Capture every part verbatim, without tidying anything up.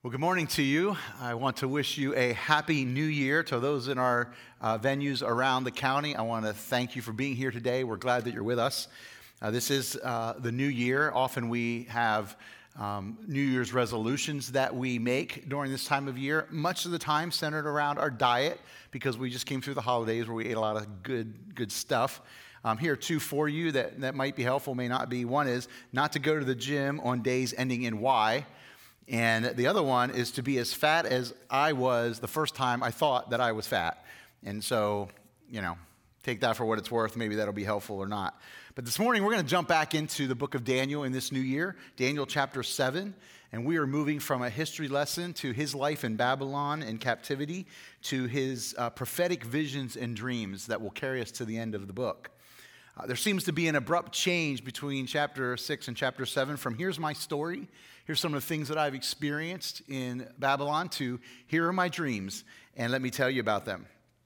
Well, good morning to you. I want to wish you a happy new year. To those in our uh, venues around the county, I want to thank you for being here today. We're glad that you're with us. Uh, this is uh, the new year. Often we have um, New Year's resolutions that we make during this time of year, much of the time centered around our diet, because we just came through the holidays where we ate a lot of good, good stuff. Um, here are two for you that, that might be helpful, may not be. One is not to go to the gym on days ending in Y. And the other one is to be as fat as I was the first time I thought that I was fat. And so, you know, take that for what it's worth. Maybe that'll be helpful or not. But this morning, we're going to jump back into the book of Daniel in this new year, Daniel chapter seven. And we are moving from a history lesson to his life in Babylon in captivity to his uh, prophetic visions and dreams that will carry us to the end of the book. Uh, there seems to be an abrupt change between chapter six and chapter seven from here's my story, here's some of the things that I've experienced in Babylon, to here are my dreams, and let me tell you about them.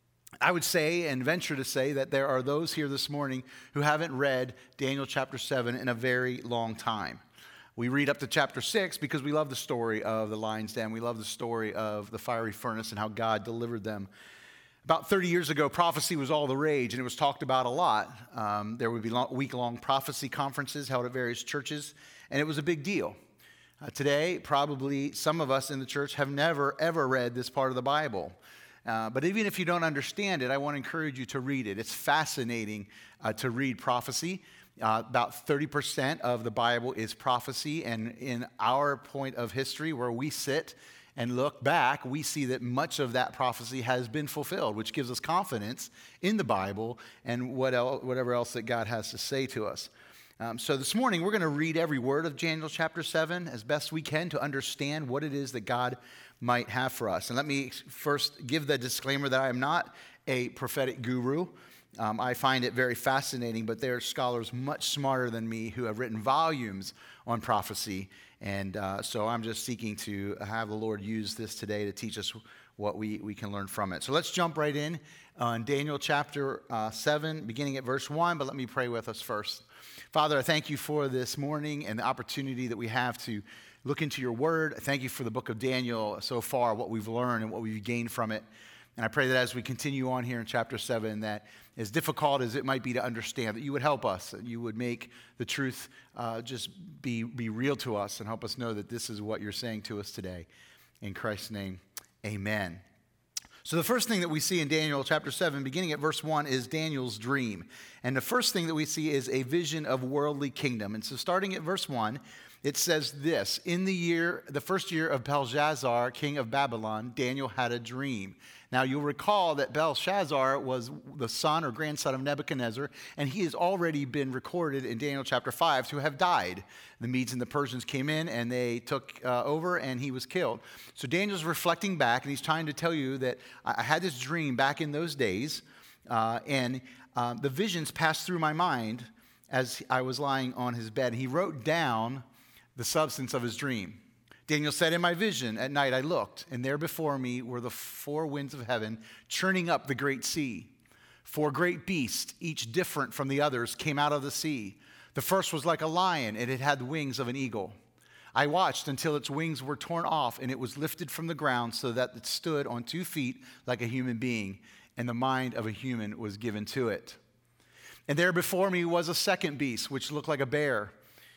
I would say and venture to say that there are those here this morning who haven't read Daniel chapter seven in a very long time. We read up to chapter six because we love the story of the lion's den. We love the story of the fiery furnace and how God delivered them. About thirty years ago, prophecy was all the rage, and it was talked about a lot. Um, there would be long, week-long prophecy conferences held at various churches, and it was a big deal. Uh, today, probably some of us in the church have never, ever read this part of the Bible. Uh, but even if you don't understand it, I want to encourage you to read it. It's fascinating uh, to read prophecy. Uh, about thirty percent of the Bible is prophecy, and in our point of history where we sit and look back, we see that much of that prophecy has been fulfilled, which gives us confidence in the Bible and what el- whatever else that God has to say to us. Um, so this morning, we're going to read every word of Daniel chapter seven as best we can to understand what it is that God might have for us. And let me first give the disclaimer that I am not a prophetic guru. Um, I find it very fascinating, but there are scholars much smarter than me who have written volumes on prophecy. And uh, so I'm just seeking to have the Lord use this today to teach us what we, we can learn from it. So let's jump right in on Daniel chapter uh, seven, beginning at verse one. But let me pray with us first. Father, I thank you for this morning and the opportunity that we have to look into your word. I thank you for the book of Daniel so far, what we've learned and what we've gained from it. And I pray that as we continue on here in chapter seven, that as difficult as it might be to understand, that you would help us, that you would make the truth uh, just be, be real to us and help us know that this is what you're saying to us today. In Christ's name, amen. So the first thing that we see in Daniel chapter seven, beginning at verse one, is Daniel's dream. And the first thing that we see is a vision of worldly kingdom. And so starting at verse one, it says this: in the year, the first year of Belshazzar, king of Babylon, Daniel had a dream. Now, you'll recall that Belshazzar was the son or grandson of Nebuchadnezzar, and he has already been recorded in Daniel chapter five to have died. The Medes and the Persians came in, and they took uh, over, and he was killed. So Daniel's reflecting back, and he's trying to tell you that I had this dream back in those days, uh, and uh, the visions passed through my mind as I was lying on his bed. He wrote down the substance of his dream. Daniel said, in my vision at night I looked, and there before me were the four winds of heaven churning up the great sea. Four great beasts, each different from the others, came out of the sea. The first was like a lion, and it had the wings of an eagle. I watched until its wings were torn off, and it was lifted from the ground so that it stood on two feet like a human being, and the mind of a human was given to it. And there before me was a second beast, which looked like a bear.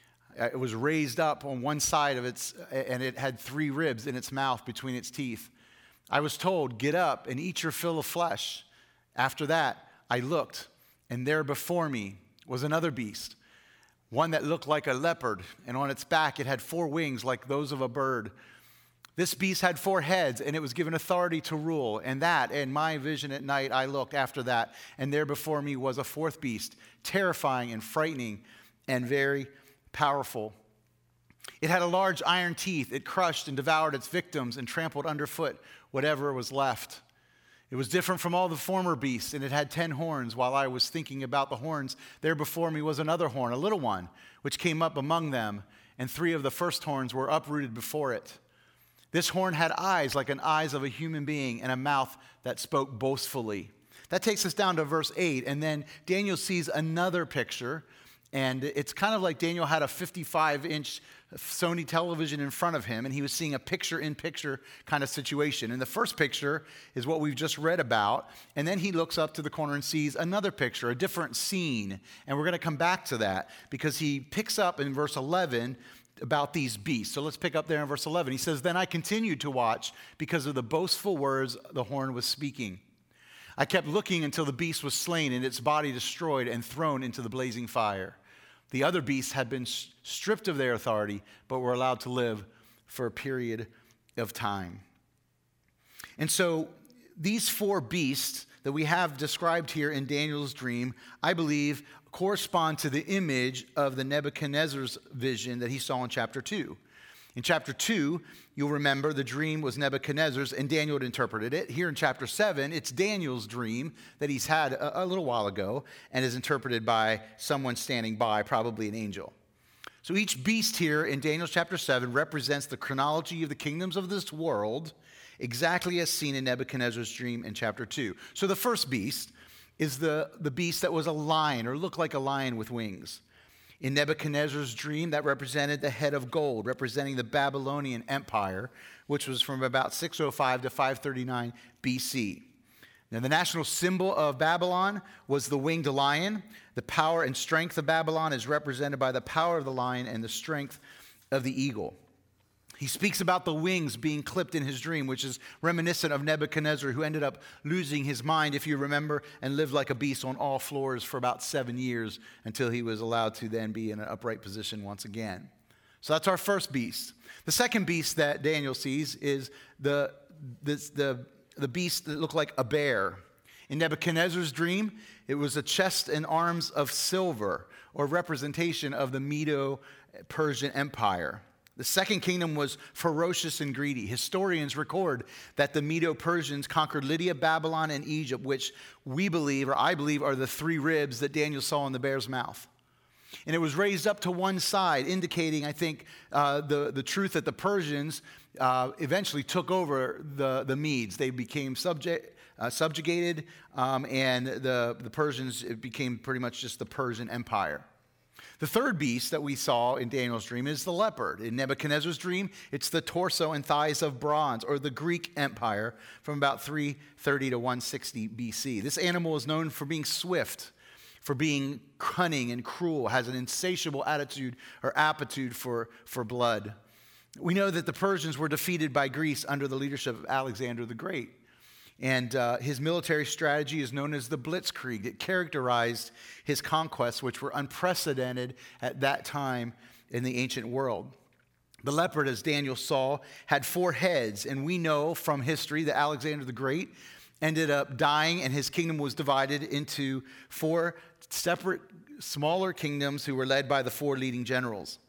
It was raised up on one side of its, and it had three ribs in its mouth between its teeth. I was told, get up and eat your fill of flesh. After that, I looked, and there before me was another beast, one that looked like a leopard, and on its back it had four wings like those of a bird. This beast had four heads, and it was given authority to rule. And that, in my vision at night, I looked after that, and there before me was a fourth beast, terrifying and frightening and very powerful. It had a large iron teeth. It crushed and devoured its victims and trampled underfoot whatever was left. It was different from all the former beasts, and it had ten horns. While I was thinking about the horns, there before me was another horn, a little one, which came up among them, and three of the first horns were uprooted before it. This horn had eyes like an eyes of a human being and a mouth that spoke boastfully. That takes us down to verse eight, and then Daniel sees another picture. And it's kind of like Daniel had a fifty-five inch Sony television in front of him, and he was seeing a picture-in-picture kind of situation. And the first picture is what we've just read about, and then he looks up to the corner and sees another picture, a different scene. And we're going to come back to that because he picks up in verse eleven about these beasts. So let's pick up there in verse eleven. He says, "Then I continued to watch because of the boastful words the horn was speaking. I kept looking until the beast was slain and its body destroyed and thrown into the blazing fire. The other beasts had been stripped of their authority, but were allowed to live for a period of time." And so these four beasts that we have described here in Daniel's dream, I believe, correspond to the image of the Nebuchadnezzar's vision that he saw in chapter two. In chapter two, you'll remember the dream was Nebuchadnezzar's and Daniel had interpreted it. Here in chapter seven, it's Daniel's dream that he's had a, a little while ago and is interpreted by someone standing by, probably an angel. So each beast here in Daniel chapter seven represents the chronology of the kingdoms of this world, exactly as seen in Nebuchadnezzar's dream in chapter two. So the first beast is the, the beast that was a lion or looked like a lion with wings. In Nebuchadnezzar's dream, that represented the head of gold, representing the Babylonian Empire, which was from about six oh five to five thirty-nine B C. Now, the national symbol of Babylon was the winged lion. The power and strength of Babylon is represented by the power of the lion and the strength of the eagle. He speaks about the wings being clipped in his dream, which is reminiscent of Nebuchadnezzar, who ended up losing his mind, if you remember, and lived like a beast on all floors for about seven years until he was allowed to then be in an upright position once again. So that's our first beast. The second beast that Daniel sees is the, this, the, the beast that looked like a bear. In Nebuchadnezzar's dream, it was a chest and arms of silver, or representation of the Medo-Persian Empire. The second kingdom was ferocious and greedy. Historians record that the Medo-Persians conquered Lydia, Babylon, and Egypt, which we believe, or I believe, are the three ribs that Daniel saw in the bear's mouth. And it was raised up to one side, indicating, I think, uh, the, the truth that the Persians uh, eventually took over the, the Medes. They became subject, uh, subjugated, um, and the, the Persians, it became pretty much just the Persian Empire. The third beast that we saw in Daniel's dream is the leopard. In Nebuchadnezzar's dream, it's the torso and thighs of bronze, or the Greek Empire, from about three thirty to one sixty B C. This animal is known for being swift, for being cunning and cruel, has an insatiable attitude or aptitude for, for blood. We know that the Persians were defeated by Greece under the leadership of Alexander the Great. And uh, his military strategy is known as the Blitzkrieg. It characterized his conquests, which were unprecedented at that time in the ancient world. The leopard, as Daniel saw, had four heads. And we know from history that Alexander the Great ended up dying, and his kingdom was divided into four separate, smaller kingdoms who were led by the four leading generals.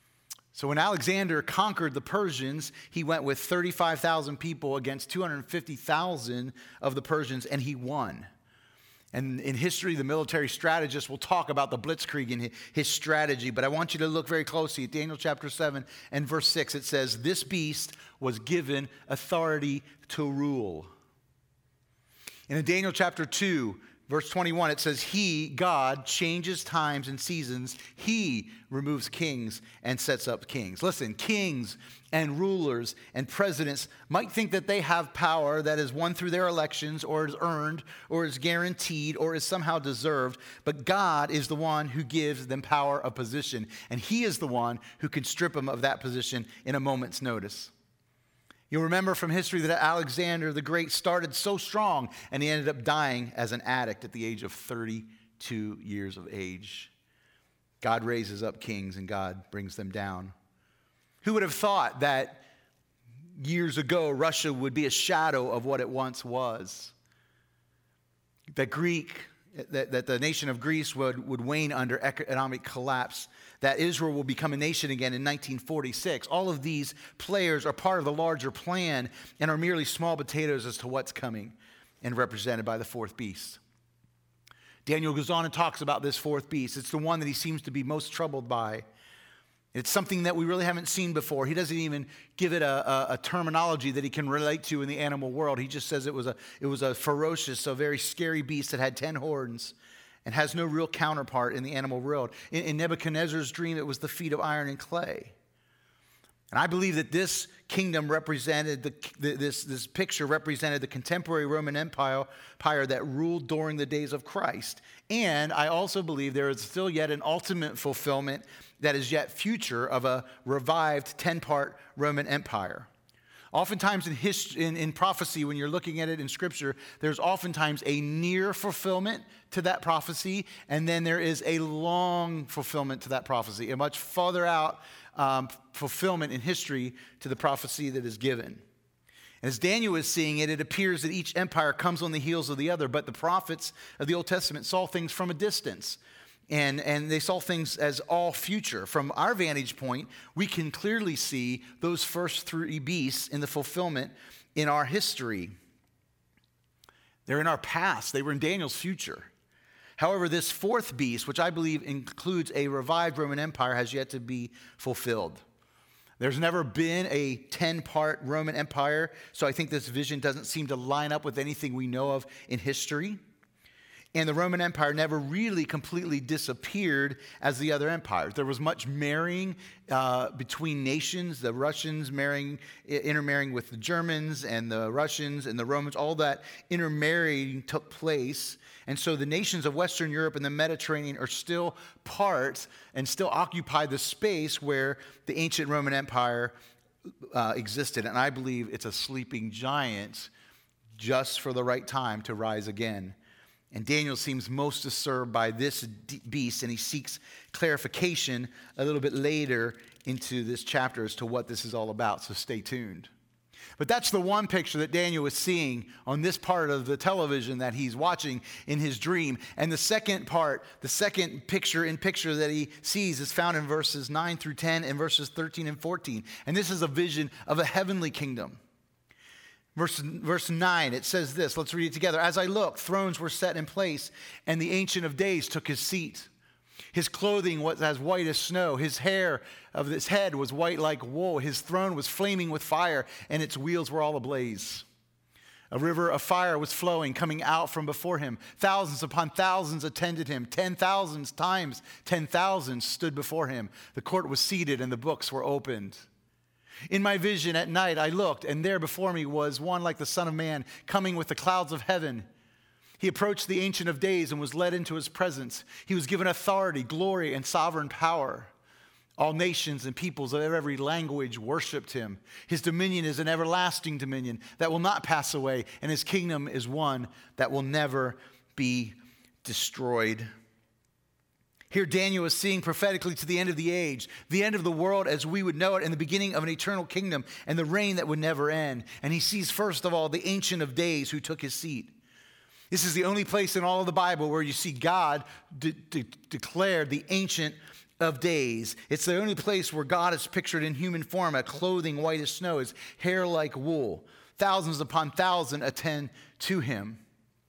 So when Alexander conquered the Persians, he went with thirty-five thousand people against two hundred fifty thousand of the Persians, and he won. And in history, the military strategists will talk about the Blitzkrieg and his strategy, but I want you to look very closely at Daniel chapter seven and verse six. It says, "This beast was given authority to rule." And in Daniel chapter two, verse twenty-one, it says, "He, God, changes times and seasons. He removes kings and sets up kings." Listen, kings and rulers and presidents might think that they have power that is won through their elections or is earned or is guaranteed or is somehow deserved. But God is the one who gives them power of position. And he is the one who can strip them of that position in a moment's notice. You'll remember from history that Alexander the Great started so strong, and he ended up dying as an addict at the age of thirty-two years of age. God raises up kings, and God brings them down. Who would have thought that years ago Russia would be a shadow of what it once was? That Greek, that, that the nation of Greece would, would wane under economic collapse, that Israel will become a nation again in nineteen forty-six. All of these players are part of the larger plan and are merely small potatoes as to what's coming, and represented by the fourth beast. Daniel goes on and talks about this fourth beast. It's the one that he seems to be most troubled by. It's something that we really haven't seen before. He doesn't even give it a, a, a terminology that he can relate to in the animal world. He just says it was a, it was a ferocious, a very scary beast that had ten horns and has no real counterpart in the animal world. In, in Nebuchadnezzar's dream, it was the feet of iron and clay. And I believe that this kingdom represented, the, this, this picture represented the contemporary Roman Empire, empire that ruled during the days of Christ. And I also believe there is still yet an ultimate fulfillment that is yet future of a revived ten-part Roman Empire. Oftentimes in, history, in, in prophecy, when you're looking at it in Scripture, there's oftentimes a near fulfillment to that prophecy, and then there is a long fulfillment to that prophecy, a much farther out um, fulfillment in history to the prophecy that is given. As Daniel is seeing it, it appears that each empire comes on the heels of the other, but the prophets of the Old Testament saw things from a distance. And, and they saw things as all future. From our vantage point, we can clearly see those first three beasts in the fulfillment in our history. They're in our past. They were in Daniel's future. However, this fourth beast, which I believe includes a revived Roman Empire, has yet to be fulfilled. There's never been a ten-part Roman Empire, so I think this vision doesn't seem to line up with anything we know of in history. And the Roman Empire never really completely disappeared as the other empires. There was much marrying uh, between nations, the Russians marrying, intermarrying with the Germans, and the Russians and the Romans. All that intermarrying took place. And so the nations of Western Europe and the Mediterranean are still part and still occupy the space where the ancient Roman Empire uh, existed. And I believe it's a sleeping giant just for the right time to rise again. And Daniel seems most disturbed by this beast, and he seeks clarification a little bit later into this chapter as to what this is all about, so stay tuned. But that's the one picture that Daniel is seeing on this part of the television that he's watching in his dream. And the second part, the second picture in picture that he sees is found in verses nine through ten and verses thirteen and fourteen. And this is a vision of a heavenly kingdom. Verse, verse nine, it says this. Let's read it together. As I looked, thrones were set in place, and the Ancient of Days took his seat. His clothing was as white as snow. His hair of his head was white like wool. His throne was flaming with fire, and its wheels were all ablaze. A river of fire was flowing, coming out from before him. Thousands upon thousands attended him. Ten thousands times ten thousands stood before him. The court was seated, and the books were opened. In my vision at night I looked, and there before me was one like the Son of Man, coming with the clouds of heaven. He approached the Ancient of Days and was led into his presence. He was given authority, glory, and sovereign power. All nations and peoples of every language worshiped him. His dominion is an everlasting dominion that will not pass away, and his kingdom is one that will never be destroyed. Here Daniel is seeing prophetically to the end of the age, the end of the world as we would know it, and the beginning of an eternal kingdom and the reign that would never end. And he sees first of all the Ancient of Days who took his seat. This is the only place in all of the Bible where you see God de- de- declared the Ancient of Days. It's the only place where God is pictured in human form, a clothing white as snow, his hair like wool. Thousands upon thousands attend to him.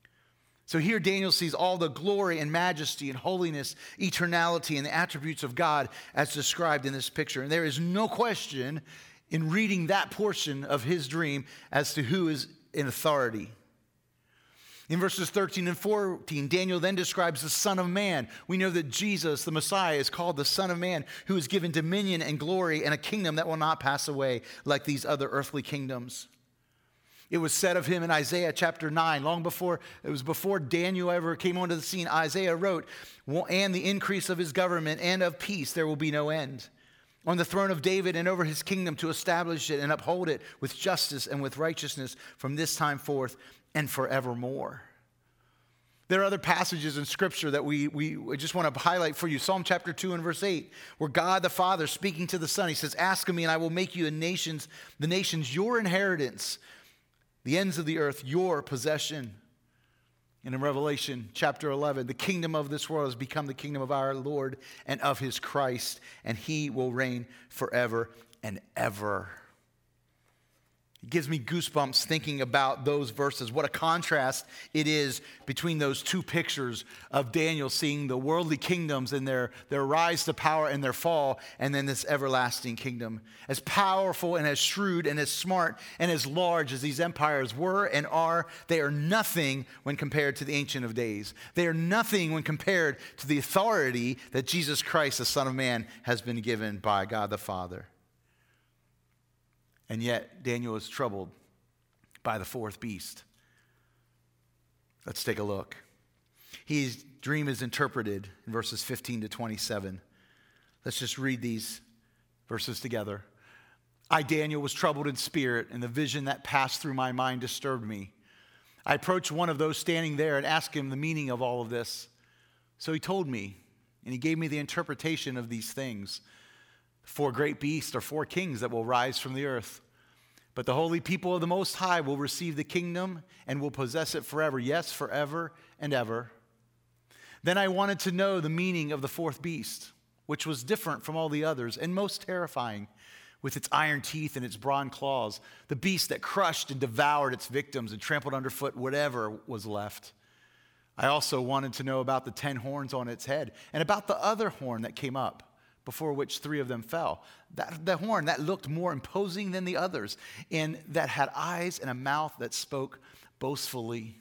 So here Daniel sees all the glory and majesty and holiness, eternality, and the attributes of God as described in this picture. And there is no question in reading that portion of his dream as to who is in authority. In verses thirteen and fourteen, Daniel then describes the Son of Man. We know that Jesus, the Messiah, is called the Son of Man, who is given dominion and glory and a kingdom that will not pass away like these other earthly kingdoms. It was said of him in Isaiah chapter nine, long before, it was before Daniel ever came onto the scene. Isaiah wrote, and the increase of his government and of peace there will be no end. On the throne of David and over his kingdom to establish it and uphold it with justice and with righteousness from this time forth and forevermore. There are other passages in Scripture that we, we, we just want to highlight for you. Psalm chapter two and verse eight, where God the Father speaking to the Son, he says, ask of me and I will make you a nations, the nations your inheritance, the ends of the earth, your possession. And in Revelation chapter eleven, the kingdom of this world has become the kingdom of our Lord and of his Christ, and he will reign forever and ever. It gives me goosebumps thinking about those verses. What a contrast it is between those two pictures of Daniel seeing the worldly kingdoms and their, their rise to power and their fall, and then this everlasting kingdom. As powerful and as shrewd and as smart and as large as these empires were and are, they are nothing when compared to the Ancient of Days. They are nothing when compared to the authority that Jesus Christ, the Son of Man, has been given by God the Father. And yet Daniel is troubled by the fourth beast. Let's take a look. His dream is interpreted in verses fifteen to twenty-seven. Let's just read these verses together. I, Daniel, was troubled in spirit, and the vision that passed through my mind disturbed me. I approached one of those standing there and asked him the meaning of all of this. So he told me, and he gave me the interpretation of these things. Four great beasts are four kings that will rise from the earth. But the holy people of the Most High will receive the kingdom and will possess it forever. Yes, forever and ever. Then I wanted to know the meaning of the fourth beast, which was different from all the others and most terrifying, with its iron teeth and its bronze claws, the beast that crushed and devoured its victims and trampled underfoot whatever was left. I also wanted to know about the ten horns on its head and about the other horn that came up, before which three of them fell. That, that horn that looked more imposing than the others, and that had eyes and a mouth that spoke boastfully.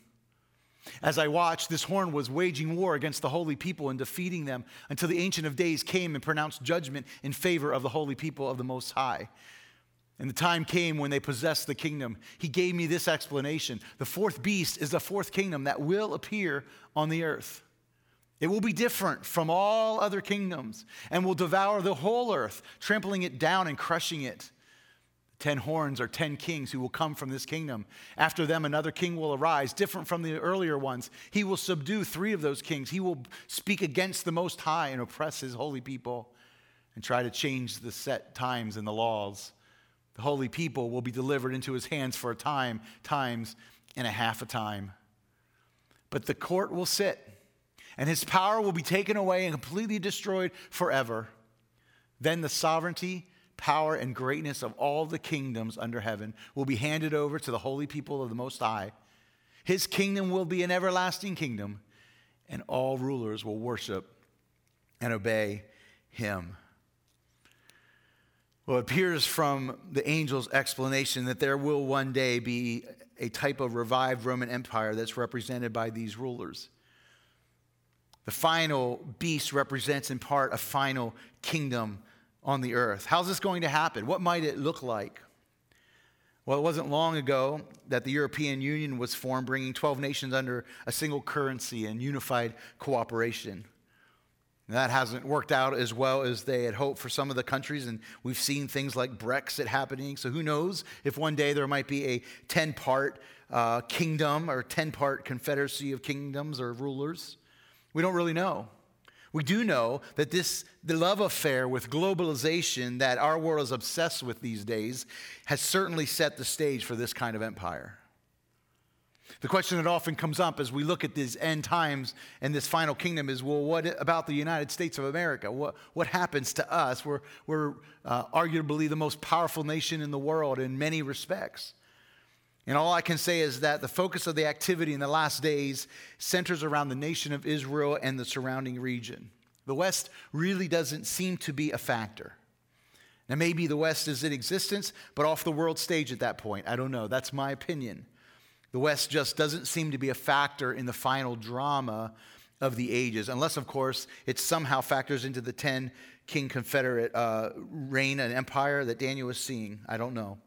As I watched, this horn was waging war against the holy people and defeating them until the Ancient of Days came and pronounced judgment in favor of the holy people of the Most High. And the time came when they possessed the kingdom. He gave me this explanation. The fourth beast is the fourth kingdom that will appear on the earth. It will be different from all other kingdoms and will devour the whole earth, trampling it down and crushing it. Ten horns are ten kings who will come from this kingdom. After them, another king will arise, different from the earlier ones. He will subdue three of those kings. He will speak against the Most High and oppress his holy people and try to change the set times and the laws. The holy people will be delivered into his hands for a time, times, and a half a time. But the court will sit, and his power will be taken away and completely destroyed forever. Then the sovereignty, power, and greatness of all the kingdoms under heaven will be handed over to the holy people of the Most High. His kingdom will be an everlasting kingdom, and all rulers will worship and obey him. Well, it appears from the angel's explanation that there will one day be a type of revived Roman Empire that's represented by these rulers. The final beast represents in part a final kingdom on the earth. How's this going to happen? What might it look like? Well, it wasn't long ago that the European Union was formed, bringing twelve nations under a single currency and unified cooperation. That hasn't worked out as well as they had hoped for some of the countries, and we've seen things like Brexit happening. So who knows if one day there might be a ten-part uh, kingdom or ten-part confederacy of kingdoms or rulers. We don't really know. We do know that this, the love affair with globalization that our world is obsessed with these days has certainly set the stage for this kind of empire. The question that often comes up as we look at these end times and this final kingdom is, well, what about the United States of America? What, what happens to us? We're, we're uh, arguably the most powerful nation in the world in many respects. And all I can say is that the focus of the activity in the last days centers around the nation of Israel and the surrounding region. The West really doesn't seem to be a factor. Now, maybe the West is in existence, but off the world stage at that point. I don't know. That's my opinion. The West just doesn't seem to be a factor in the final drama of the ages, unless, of course, it somehow factors into the ten king confederate uh, reign and empire that Daniel is seeing. I don't know.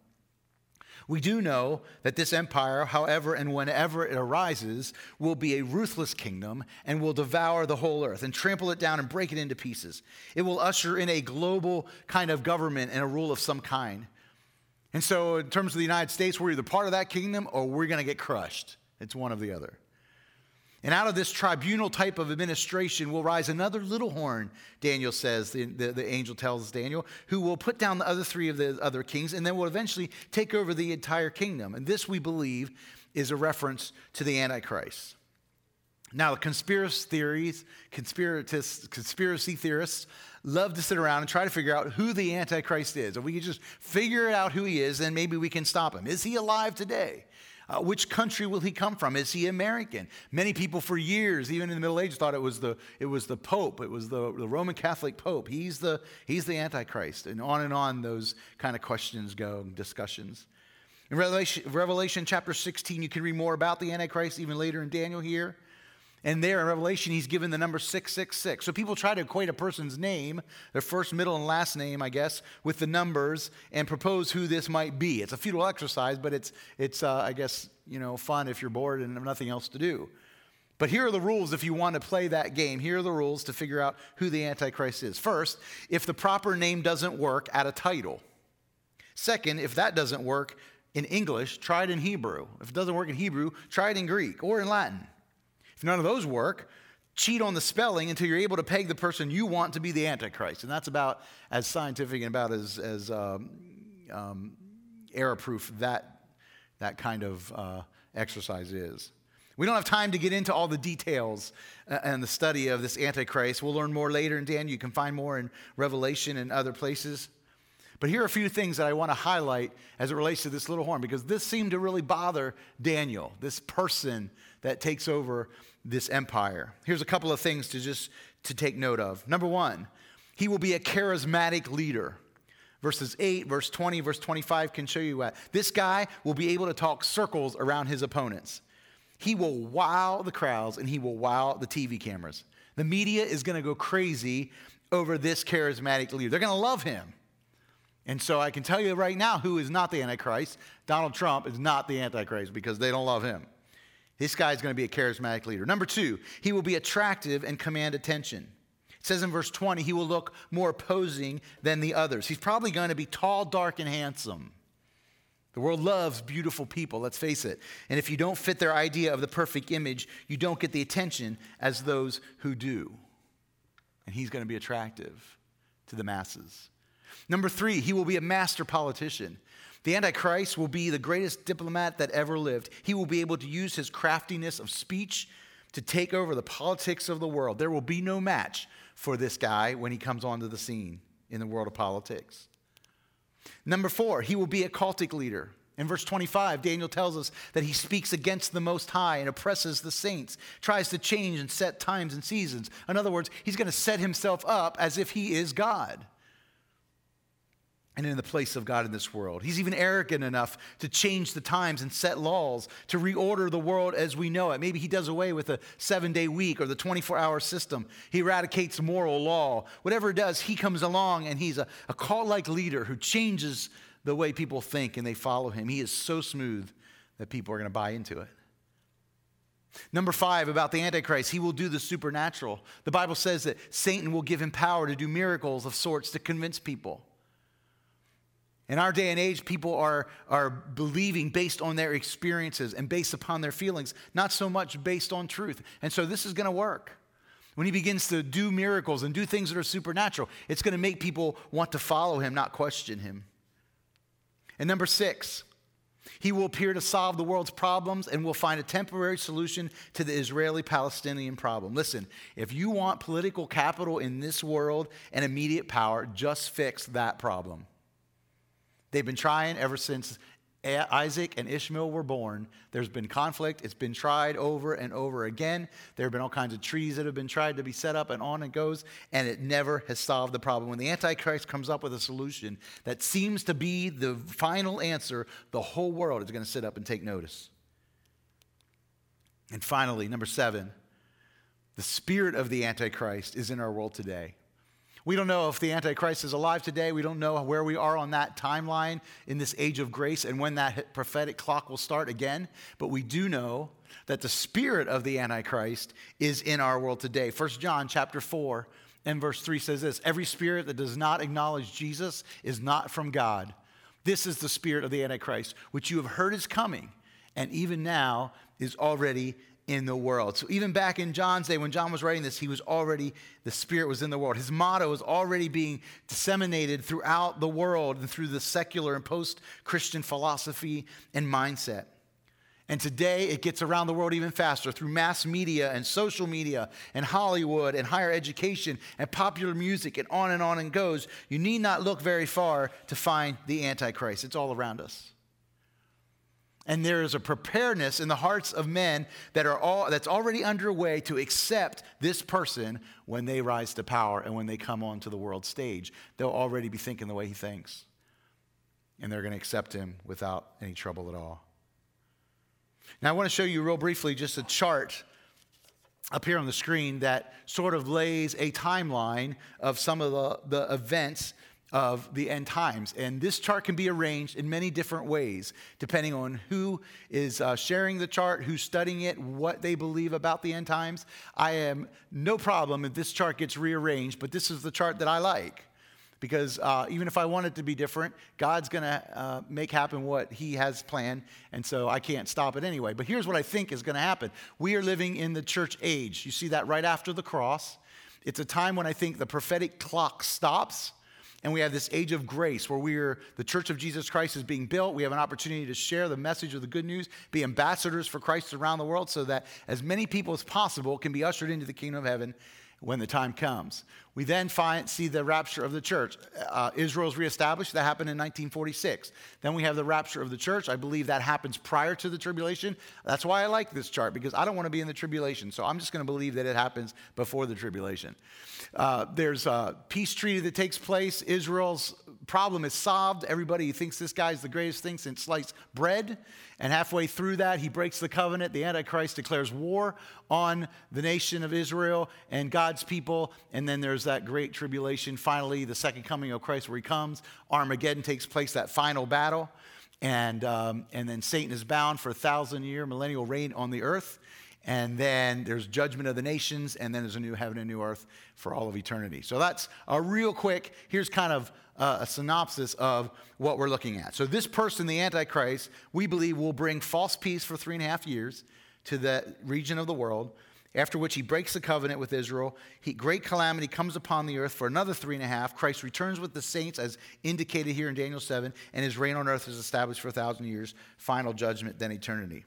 We do know that this empire, however and whenever it arises, will be a ruthless kingdom and will devour the whole earth and trample it down and break it into pieces. It will usher in a global kind of government and a rule of some kind. And so in terms of the United States, we're either part of that kingdom or we're going to get crushed. It's one or the other. And out of this tribunal type of administration will rise another little horn, Daniel says, the, the, the angel tells Daniel, who will put down the other three of the other kings and then will eventually take over the entire kingdom. And this, we believe, is a reference to the Antichrist. Now, conspiracy theories, conspiratists, conspiracy theorists love to sit around and try to figure out who the Antichrist is. If we could just figure out who he is, then maybe we can stop him. Is he alive today? Uh, which country will he come from? Is he American? Many people for years, even in the Middle Ages, thought it was the it was the Pope. It was the, the Roman Catholic Pope. He's the he's the Antichrist. And on and on those kind of questions go, discussions. In Revelation, Revelation chapter sixteen, you can read more about the Antichrist even later in Daniel here. And there in Revelation, he's given the number six six six. So people try to equate a person's name, their first, middle, and last name, I guess, with the numbers and propose who this might be. It's a futile exercise, but it's, it's uh, I guess, you know, fun if you're bored and have nothing else to do. But here are the rules if you want to play that game. Here are the rules to figure out who the Antichrist is. First, if the proper name doesn't work, add a title. Second, if that doesn't work in English, try it in Hebrew. If it doesn't work in Hebrew, try it in Greek or in Latin. If none of those work, cheat on the spelling until you're able to peg the person you want to be the Antichrist. And that's about as scientific and about as, as um, um, error-proof that, that kind of uh, exercise is. We don't have time to get into all the details uh, and the study of this Antichrist. We'll learn more later in Daniel. You can find more in Revelation and other places. But here are a few things that I want to highlight as it relates to this little horn, because this seemed to really bother Daniel, this person that takes over this empire. Here's a couple of things to just to take note of. Number one, he will be a charismatic leader. Verses eight, verse twenty, verse twenty-five can show you that. This guy will be able to talk circles around his opponents. He will wow the crowds and he will wow the T V cameras. The media is going to go crazy over this charismatic leader. They're going to love him. And so I can tell you right now who is not the Antichrist. Donald Trump is not the Antichrist because they don't love him. This guy is going to be a charismatic leader. Number two, he will be attractive and command attention. It says in verse twenty, he will look more posing than the others. He's probably going to be tall, dark, and handsome. The world loves beautiful people, let's face it. And if you don't fit their idea of the perfect image, you don't get the attention as those who do. And he's going to be attractive to the masses. Number three, he will be a master politician. The Antichrist will be the greatest diplomat that ever lived. He will be able to use his craftiness of speech to take over the politics of the world. There will be no match for this guy when he comes onto the scene in the world of politics. Number four, he will be a cultic leader. In verse twenty-five, Daniel tells us that he speaks against the Most High and oppresses the saints, tries to change and set times and seasons. In other words, he's going to set himself up as if he is God and in the place of God in this world. He's even arrogant enough to change the times and set laws to reorder the world as we know it. Maybe he does away with a seven-day week or the twenty-four hour system. He eradicates moral law. Whatever it does, he comes along and he's a, a cult-like leader who changes the way people think and they follow him. He is so smooth that people are going to buy into it. Number five, about the Antichrist, he will do the supernatural. The Bible says that Satan will give him power to do miracles of sorts to convince people. In our day and age, people are, are believing based on their experiences and based upon their feelings, not so much based on truth. And so this is going to work. When he begins to do miracles and do things that are supernatural, it's going to make people want to follow him, not question him. And number six, he will appear to solve the world's problems and will find a temporary solution to the Israeli-Palestinian problem. Listen, if you want political capital in this world and immediate power, just fix that problem. They've been trying ever since Isaac and Ishmael were born. There's been conflict. It's been tried over and over again. There have been all kinds of treaties that have been tried to be set up, and on it goes, and it never has solved the problem. When the Antichrist comes up with a solution that seems to be the final answer, the whole world is going to sit up and take notice. And finally, number seven, the spirit of the Antichrist is in our world today. We don't know if the Antichrist is alive today. We don't know where we are on that timeline in this age of grace and when that prophetic clock will start again. But we do know that the spirit of the Antichrist is in our world today. First John chapter four and verse three says this: every spirit that does not acknowledge Jesus is not from God. This is the spirit of the Antichrist, which you have heard is coming, and even now is already in the world. So even back in John's day, when John was writing this, he was already, the Spirit was in the world. His motto was already being disseminated throughout the world and through the secular and post-Christian philosophy and mindset. And today it gets around the world even faster through mass media and social media and Hollywood and higher education and popular music, and on and on and goes. You need not look very far to find the Antichrist. It's all around us. And there is a preparedness in the hearts of men that are all that's already underway to accept this person when they rise to power and when they come onto the world stage. They'll already be thinking the way he thinks. And they're going to accept him without any trouble at all. Now I want to show you real briefly just a chart up here on the screen that sort of lays a timeline of some of the, the events of the end times. And this chart can be arranged in many different ways, depending on who is uh, sharing the chart, who's studying it, what they believe about the end times. I am no problem if this chart gets rearranged, but this is the chart that I like. Because uh, even if I want it to be different, God's going to uh, make happen what he has planned, and so I can't stop it anyway. But here's what I think is going to happen. We are living in the church age. You see that right after the cross. It's a time when I think the prophetic clock stops, and we have this age of grace where we're, the church of Jesus Christ is being built. We have an opportunity to share the message of the good news, be ambassadors for Christ around the world so that as many people as possible can be ushered into the kingdom of heaven when the time comes. We then find, see the rapture of the church. Uh, Israel's reestablished. That happened in nineteen forty-six. Then we have the rapture of the church. I believe that happens prior to the tribulation. That's why I like this chart, because I don't want to be in the tribulation. So I'm just going to believe that it happens before the tribulation. Uh, there's a peace treaty that takes place. Israel's problem is solved. Everybody thinks this guy's the greatest thing since sliced bread. And halfway through that, he breaks the covenant. The Antichrist declares war on the nation of Israel and God's people. And then there's that great tribulation. Finally, the second coming of Christ where he comes. Armageddon takes place, that final battle. And, um, and then Satan is bound for a thousand-year millennial reign on the earth. And then there's judgment of the nations. And then there's a new heaven and new earth for all of eternity. So that's a real quick, here's kind of Uh, a synopsis of what we're looking at. So this person, the Antichrist, we believe will bring false peace for three and a half years to the region of the world, after which he breaks the covenant with Israel. He, great calamity comes upon the earth for another three and a half. Christ returns with the saints, as indicated here in Daniel seven, and his reign on earth is established for a thousand years. Final judgment, then eternity.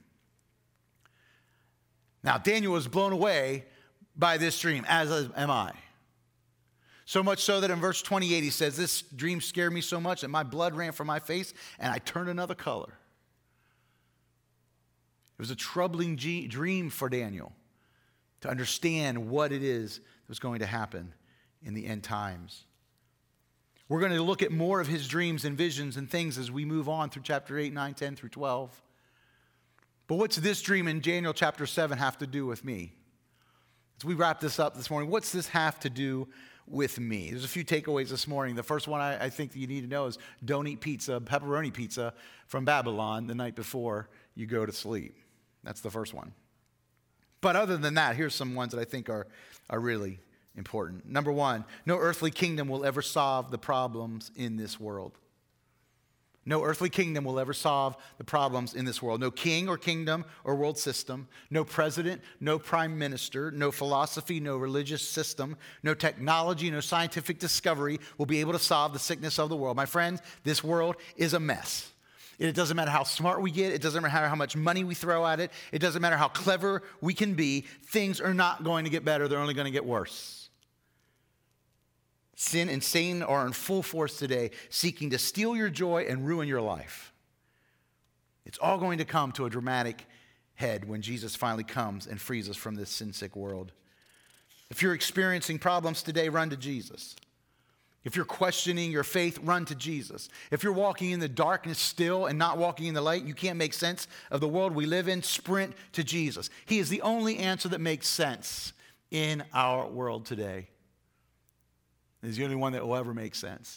Now, Daniel was blown away by this dream, as am I. So much so that in verse twenty-eight, he says, this dream scared me so much that my blood ran from my face and I turned another color. It was a troubling g- dream for Daniel to understand what it is that was going to happen in the end times. We're going to look at more of his dreams and visions and things as we move on through chapter eight, nine, ten through twelve. But what's this dream in Daniel chapter seven have to do with me? As we wrap this up this morning, what's this have to do with me? There's a few takeaways this morning. The first one I, I think that you need to know is don't eat pizza, pepperoni pizza from Babylon the night before you go to sleep. That's the first one. But other than that, here's some ones that I think are, are really important. Number one, no earthly kingdom will ever solve the problems in this world. No earthly kingdom will ever solve the problems in this world. No king or kingdom or world system, no president, no prime minister, no philosophy, no religious system, no technology, no scientific discovery will be able to solve the sickness of the world. My friends, this world is a mess. It doesn't matter how smart we get. It doesn't matter how much money we throw at it. It doesn't matter how clever we can be. Things are not going to get better. They're only going to get worse. Sin and Satan are in full force today, seeking to steal your joy and ruin your life. It's all going to come to a dramatic head when Jesus finally comes and frees us from this sin-sick world. If you're experiencing problems today, run to Jesus. If you're questioning your faith, run to Jesus. If you're walking in the darkness still and not walking in the light, you can't make sense of the world we live in, sprint to Jesus. He is the only answer that makes sense in our world today. He's the only one that will ever make sense.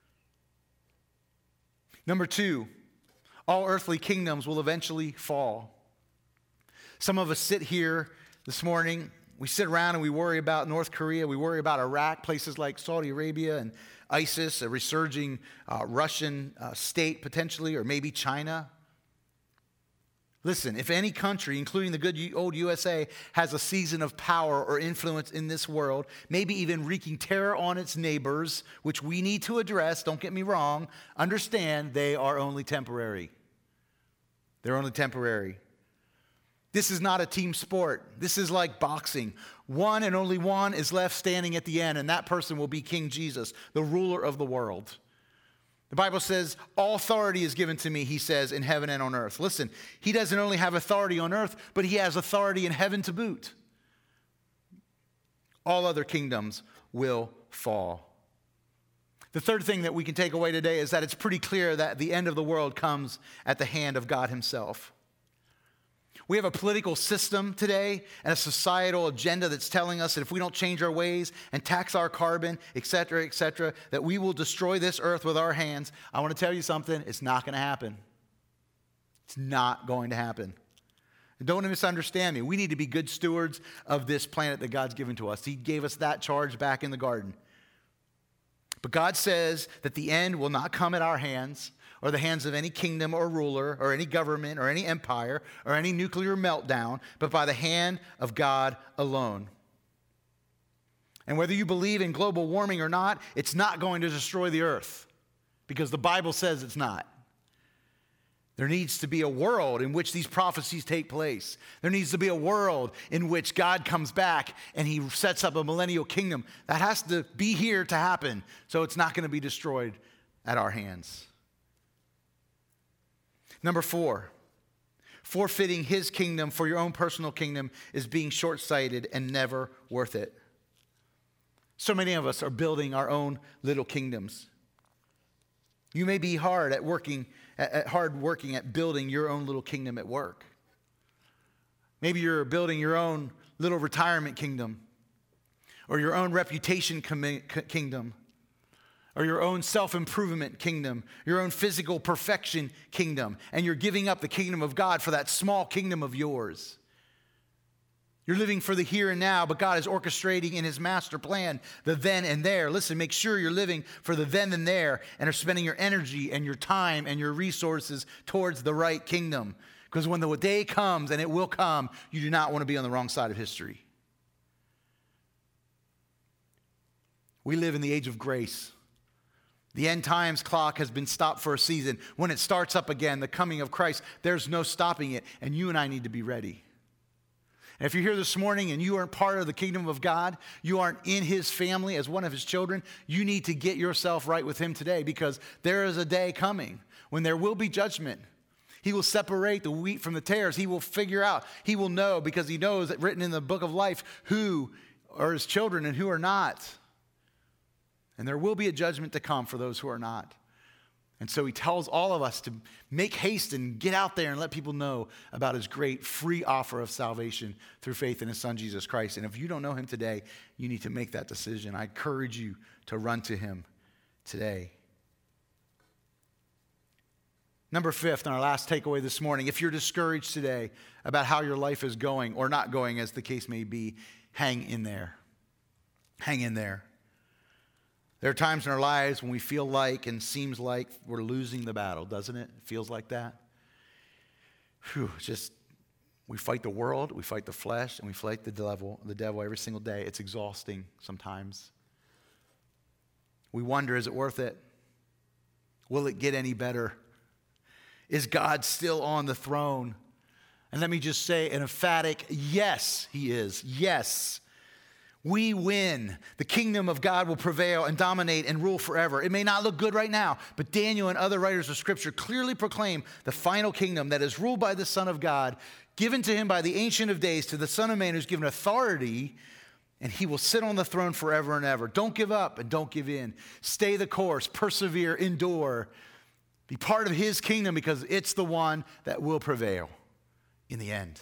Number two, all earthly kingdoms will eventually fall. Some of us sit here this morning, we sit around and we worry about North Korea, we worry about Iraq, places like Saudi Arabia and ISIS, a resurging uh, Russian uh, state potentially, or maybe China. Listen, if any country, including the good old U S A, has a season of power or influence in this world, maybe even wreaking terror on its neighbors, which we need to address, don't get me wrong, understand they are only temporary. They're only temporary. This is not a team sport. This is like boxing. One and only one is left standing at the end, and that person will be King Jesus, the ruler of the world. The Bible says, all authority is given to me, he says, in heaven and on earth. Listen, he doesn't only have authority on earth, but he has authority in heaven to boot. All other kingdoms will fall. The third thing that we can take away today is that it's pretty clear that the end of the world comes at the hand of God himself. We have a political system today and a societal agenda that's telling us that if we don't change our ways and tax our carbon, et cetera, et cetera, that we will destroy this earth with our hands. I want to tell you something, it's not going to happen. It's not going to happen. Don't misunderstand me. We need to be good stewards of this planet that God's given to us. He gave us that charge back in the garden. But God says that the end will not come at our hands, or the hands of any kingdom or ruler or any government or any empire or any nuclear meltdown, but by the hand of God alone. And whether you believe in global warming or not, it's not going to destroy the earth because the Bible says it's not. There needs to be a world in which these prophecies take place. There needs to be a world in which God comes back and he sets up a millennial kingdom. That has to be here to happen, so it's not going to be destroyed at our hands. Number four, forfeiting his kingdom for your own personal kingdom is being short-sighted and never worth it. So many of us are building our own little kingdoms. You may be hard at working, at hard working at building your own little kingdom at work. Maybe you're building your own little retirement kingdom, or your own reputation com- kingdom, or your own self-improvement kingdom, your own physical perfection kingdom, and you're giving up the kingdom of God for that small kingdom of yours. You're living for the here and now, but God is orchestrating in his master plan the then and there. Listen, make sure you're living for the then and there and are spending your energy and your time and your resources towards the right kingdom. Because when the day comes, and it will come, you do not want to be on the wrong side of history. We live in the age of grace. The end times clock has been stopped for a season. When it starts up again, the coming of Christ, there's no stopping it, and you and I need to be ready. And if you're here this morning and you aren't part of the kingdom of God, you aren't in his family as one of his children, you need to get yourself right with him today, because there is a day coming when there will be judgment. He will separate the wheat from the tares. He will figure out, he will know, because he knows that written in the book of life who are his children and who are not. And there will be a judgment to come for those who are not. And so he tells all of us to make haste and get out there and let people know about his great free offer of salvation through faith in his son, Jesus Christ. And if you don't know him today, you need to make that decision. I encourage you to run to him today. Number fifth, and our last takeaway this morning, if you're discouraged today about how your life is going or not going, as the case may be, hang in there. Hang in there. There are times in our lives when we feel like and seems like we're losing the battle, doesn't it? It feels like that. Whew, just, we fight the world, we fight the flesh, and we fight the devil, the devil every single day. It's exhausting sometimes. We wonder, is it worth it? Will it get any better? Is God still on the throne? And let me just say an emphatic yes, he is. Yes. We win. The kingdom of God will prevail and dominate and rule forever. It may not look good right now, but Daniel and other writers of Scripture clearly proclaim the final kingdom that is ruled by the Son of God, given to him by the Ancient of Days, to the Son of Man who's given authority, and he will sit on the throne forever and ever. Don't give up and don't give in. Stay the course, persevere, endure. Be part of his kingdom, because it's the one that will prevail in the end.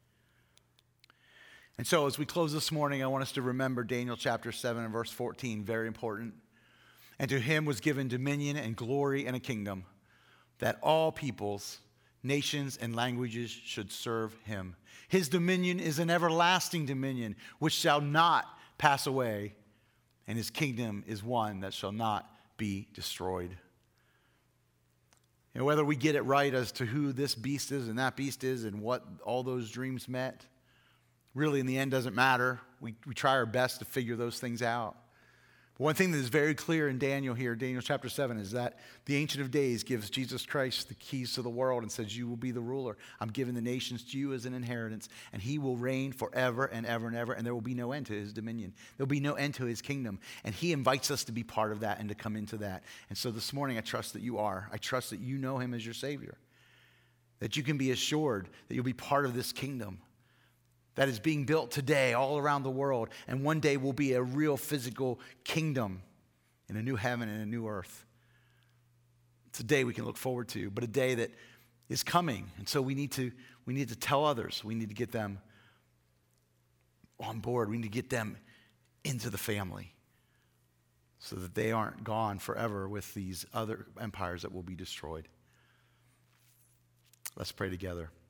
And so as we close this morning, I want us to remember Daniel chapter seven and verse fourteen, very important. And to him was given dominion and glory and a kingdom, that all peoples, nations, and languages should serve him. His dominion is an everlasting dominion, which shall not pass away, and his kingdom is one that shall not be destroyed. You know, whether we get it right as to who this beast is and that beast is and what all those dreams meant, really, in the end, doesn't matter. We, we try our best to figure those things out. But one thing that is very clear in Daniel here, Daniel chapter seven, is that the Ancient of Days gives Jesus Christ the keys to the world and says, you will be the ruler. I'm giving the nations to you as an inheritance, and he will reign forever and ever and ever, and there will be no end to his dominion. There will be no end to his kingdom. And he invites us to be part of that and to come into that. And so this morning, I trust that you are. I trust that you know him as your Savior, that you can be assured that you'll be part of this kingdom that is being built today all around the world, and one day will be a real physical kingdom in a new heaven and a new earth. It's a day we can look forward to, but a day that is coming. And so we need to we need to tell others. We need to get them on board. We need to get them into the family so that they aren't gone forever with these other empires that will be destroyed. Let's pray together.